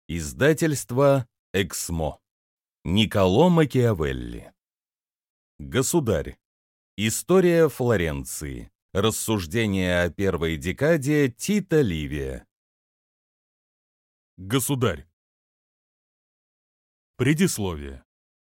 Издательство «Эксмо». Никколо Макиавелли. Государь. История Флоренции. Рассуждения о первой декаде Тита Ливия. Государь. Предисловие.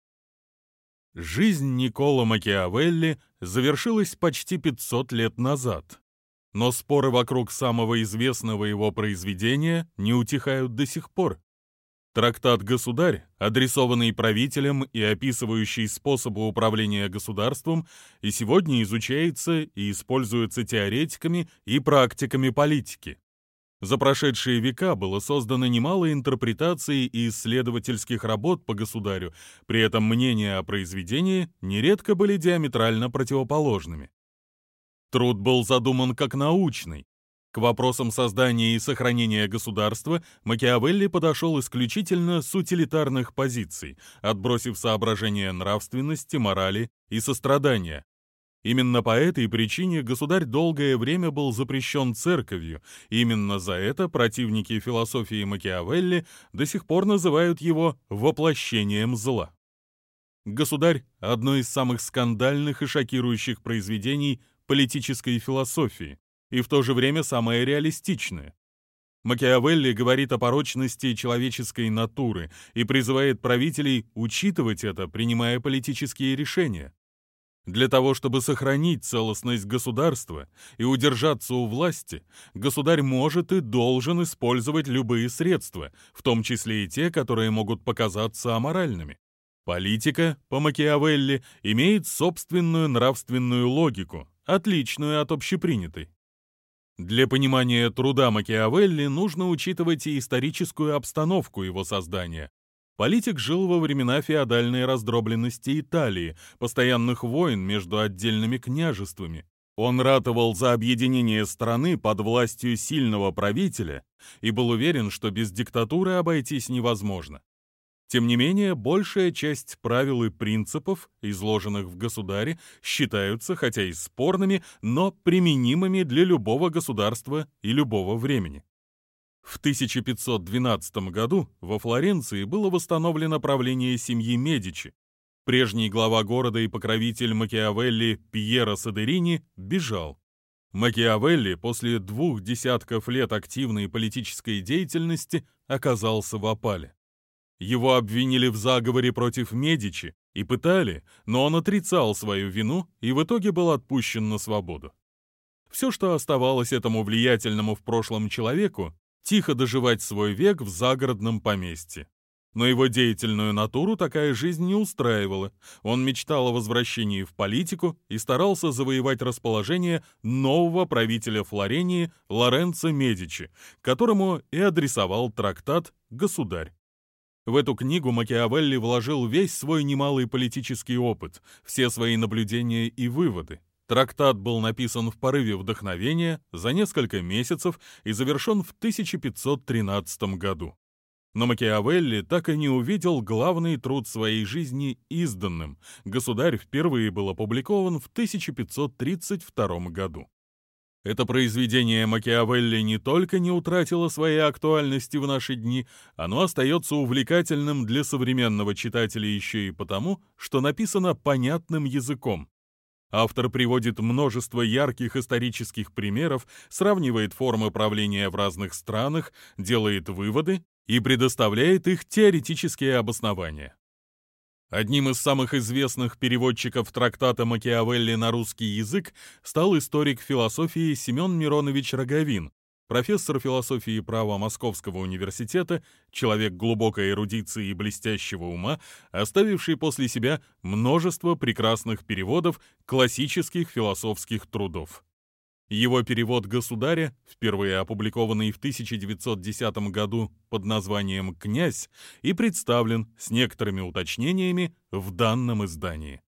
Жизнь Никколо Макиавелли завершилась почти 500 лет назад, но споры вокруг самого известного его произведения не утихают до сих пор. Трактат «Государь», адресованный правителям и описывающий способы управления государством, и сегодня изучается и используется теоретиками и практиками политики. За прошедшие века было создано немало интерпретаций и исследовательских работ по государю, при этом мнения о произведении нередко были диаметрально противоположными. Труд был задуман как научный. К вопросам создания и сохранения государства Макиавелли подошел исключительно с утилитарных позиций, отбросив соображения нравственности, морали и сострадания. Именно по этой причине государь долгое время был запрещен церковью. Именно за это противники философии Макиавелли до сих пор называют его воплощением зла. «Государь» — одно из самых скандальных и шокирующих произведений политической философии, и в то же время самое реалистичное. Макиавелли говорит о порочности человеческой натуры и призывает правителей учитывать это, принимая политические решения. Для того, чтобы сохранить целостность государства и удержаться у власти, государь может и должен использовать любые средства, в том числе и те, которые могут показаться аморальными. Политика, по Макиавелли, имеет собственную нравственную логику, отличную от общепринятой. Для понимания труда Макиавелли нужно учитывать и историческую обстановку его создания. Политик жил во времена феодальной раздробленности Италии, постоянных войн между отдельными княжествами. Он ратовал за объединение страны под властью сильного правителя и был уверен, что без диктатуры обойтись невозможно. Тем не менее, большая часть правил и принципов, изложенных в «Государе», считаются, хотя и спорными, но применимыми для любого государства и любого времени. В 1512 году во Флоренции было восстановлено правление семьи Медичи. Прежний глава города и покровитель Макиавелли Пьеро Содерини бежал. Макиавелли после 2 десятков лет активной политической деятельности оказался в опале. Его обвинили в заговоре против Медичи и пытали, но он отрицал свою вину и в итоге был отпущен на свободу. Все, что оставалось этому влиятельному в прошлом человеку, тихо доживать свой век в загородном поместье. Но его деятельную натуру такая жизнь не устраивала. Он мечтал о возвращении в политику и старался завоевать расположение нового правителя Флорении Лоренцо Медичи, которому и адресовал трактат «Государь». В эту книгу Макиавелли вложил весь свой немалый политический опыт, все свои наблюдения и выводы. Трактат был написан в порыве вдохновения за несколько месяцев и завершен в 1513 году. Но Макиавелли так и не увидел главный труд своей жизни изданным. «Государь» впервые был опубликован в 1532 году. Это произведение Макиавелли не только не утратило своей актуальности в наши дни, оно остается увлекательным для современного читателя еще и потому, что написано понятным языком. Автор приводит множество ярких исторических примеров, сравнивает формы правления в разных странах, делает выводы и предоставляет их теоретические обоснования. Одним из самых известных переводчиков трактата Макиавелли на русский язык стал историк философии Семен Миронович Роговин, профессор философии и права Московского университета, человек глубокой эрудиции и блестящего ума, оставивший после себя множество прекрасных переводов классических философских трудов. Его перевод «Государя», впервые опубликованный в 1910 году под названием «Князь», и представлен с некоторыми уточнениями в данном издании.